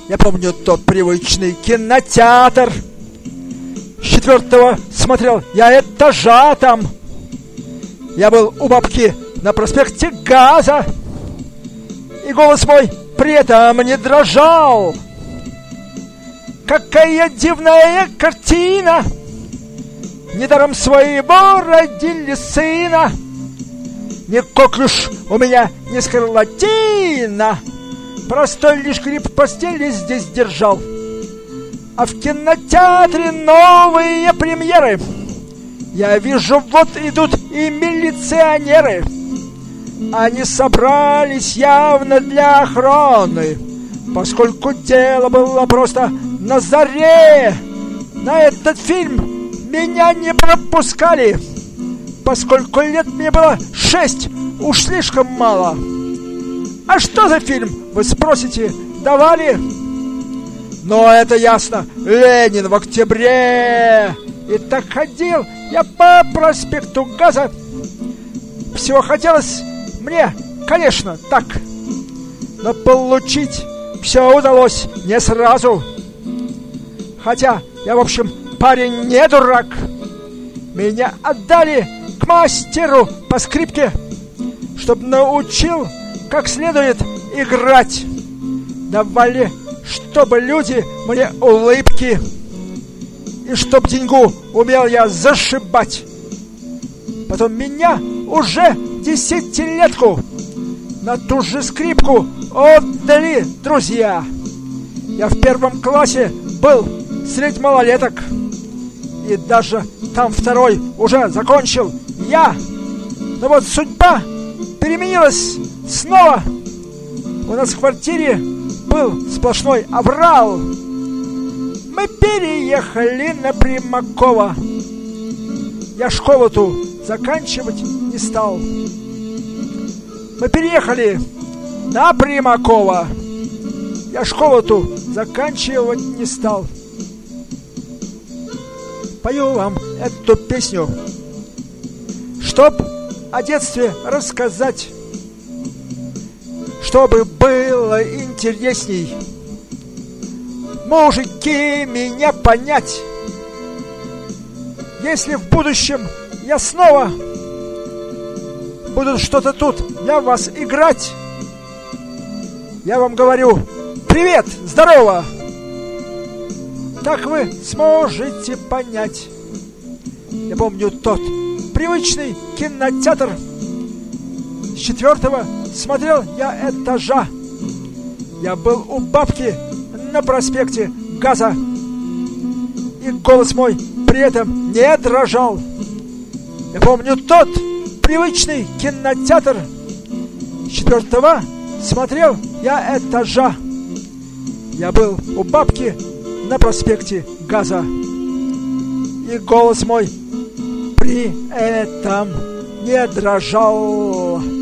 Я помню тот привычный кинотеатр. С 4-го смотрел я этажа там. Я был у бабки на проспекте Газа, и голос мой при этом не дрожал. Какая дивная картина! Недаром своего родили сына. Не коклюш у меня, не скарлатина. Простой лишь гриб в постели здесь держал. А в кинотеатре новые премьеры. Я вижу, вот идут и милиционеры. Они собрались явно для охраны, поскольку дело было просто на заре. На этот фильм меня не пропускали, поскольку лет мне было 6, уж слишком мало. А что за фильм, вы спросите, давали? Но это ясно, Ленин в октябре. И так ходил я по проспекту Газа. Всего хотелось мне, конечно, так. Но получить все удалось не сразу. Хотя я, в общем, парень не дурак. Меня отдали к мастеру по скрипке, чтоб научил как следует играть. Давали, чтобы люди мне улыбки, и чтоб деньгу умел я зашибать. Потом меня уже 10-летку на ту же скрипку отдали друзья. Я в 1 классе был средь малолеток, и даже там 2-й уже закончил я. Но вот судьба переменилась снова. У нас в квартире был сплошной аврал. Мы переехали на Примакова. Я школу ту заканчивать не стал. Мы переехали на Примакова. Я школу ту заканчивать не стал. Пою вам эту песню, чтоб о детстве рассказать, чтобы было интересней мужики меня понять. Если в будущем я снова буду что-то тут для вас играть, я вам говорю: привет, здорово! Так вы сможете понять. Я помню тот привычный кинотеатр. С 4-го смотрел я этажа. Я был у бабки на проспекте Газа, и голос мой при этом не дрожал. Я помню тот привычный кинотеатр. С 4-го смотрел я этажа. Я был у бабки на проспекте Газа, и голос мой при этом не дрожал.